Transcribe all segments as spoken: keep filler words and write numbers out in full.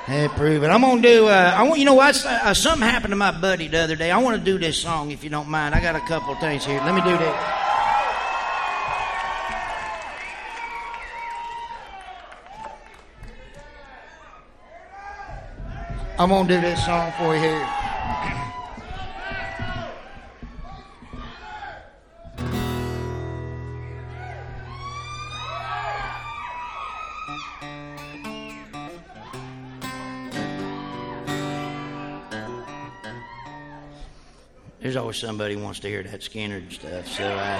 Hey, prove it. I'm gonna do. Uh, I want. You know what? Uh, something happened to my buddy the other day. I want to do this song, if you don't mind. I got a couple of things here. Let me do this. I'm gonna do this song for you here. There's always somebody who wants to hear that Skinner and stuff, so I...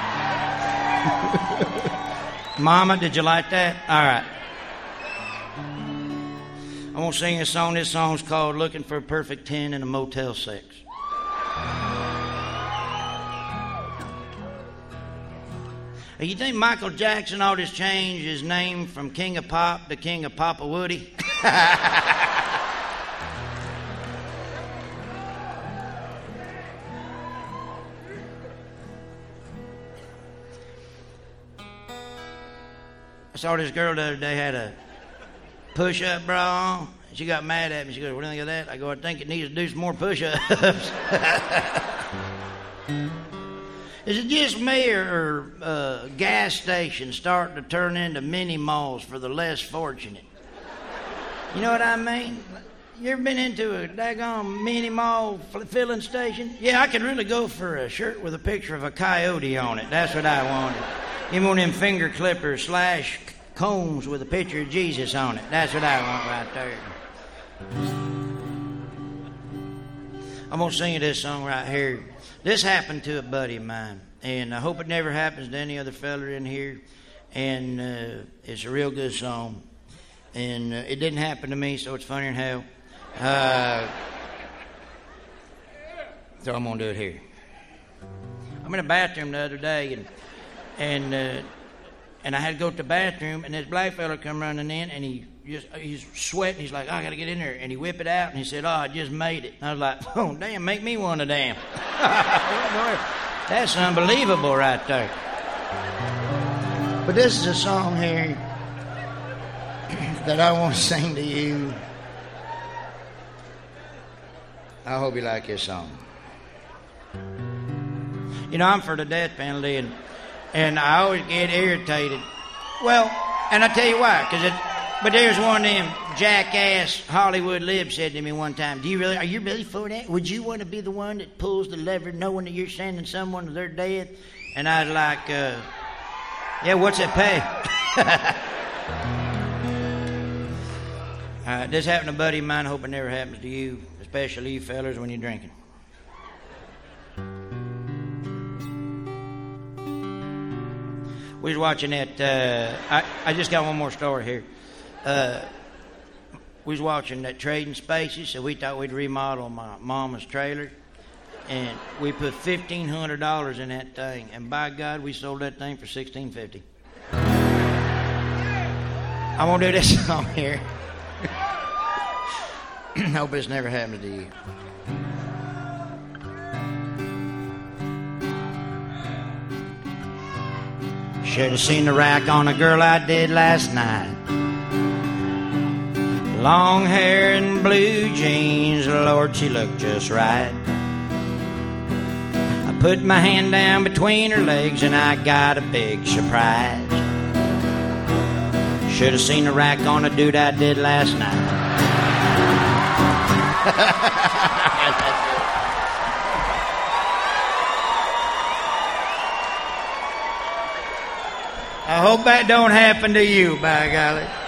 Mama, did you like that? All right. I'm going to sing a song. This song's called Looking for a Perfect Ten in a Motel Six. You think Michael Jackson ought to change his name from King of Pop to King of Papa Woody? I saw this girl the other day had a push-up bra on. She got mad at me. She goes, "What do you think of that?" I go, "I think it needs to do some more push-ups." Is it just me, or, or uh, gas stations starting to turn into mini malls for the less fortunate? You know what I mean? You ever been into a daggone mini mall filling station? Yeah, I could really go for a shirt with a picture of a coyote on it. That's what I wanted. Give me one of them finger clippers slash combs with a picture of Jesus on it. That's what I want right there. I'm going to sing you this song right here. This happened to a buddy of mine, and I hope it never happens to any other fella in here. And uh, it's a real good song. And uh, it didn't happen to me, so it's funnier than hell. Uh, so I'm going to do it here. I'm in a bathroom the other day, and and uh, and I had to go to the bathroom, and this black fella come running in, and he just he's sweating. He's like, "Oh, I got to get in there," and he whipped it out, and he said, "Oh, I just made it." And I was like, "Oh, damn, make me one of them." That's unbelievable right there. But this is a song here that I want to sing to you. I hope you like this song. You know, I'm for the death penalty, and and I always get irritated. Well, and I tell you why, because it. But there's one of them jackass Hollywood libs said to me one time, "Do you really? Are you really for that? Would you want to be the one that pulls the lever, knowing that you're sending someone to their death?" And I was like, uh, "Yeah, what's it pay?" Uh, this happened to a buddy of mine. I hope it never happens to you, especially you fellers when you're drinking. We was watching that. Uh, I, I just got one more story here. Uh, we was watching that Trading Spaces, so we thought we'd remodel my mama's trailer. And we put fifteen hundred dollars in that thing. And by God, we sold that thing for sixteen fifty. I won't do this song here. Hope it's never happened to you. Should have seen the rack on a girl I did last night. Long hair and blue jeans, Lord, she looked just right. I put my hand down between her legs and I got a big surprise. Should have seen the rack on a dude I did last night. I hope that don't happen to you, by golly.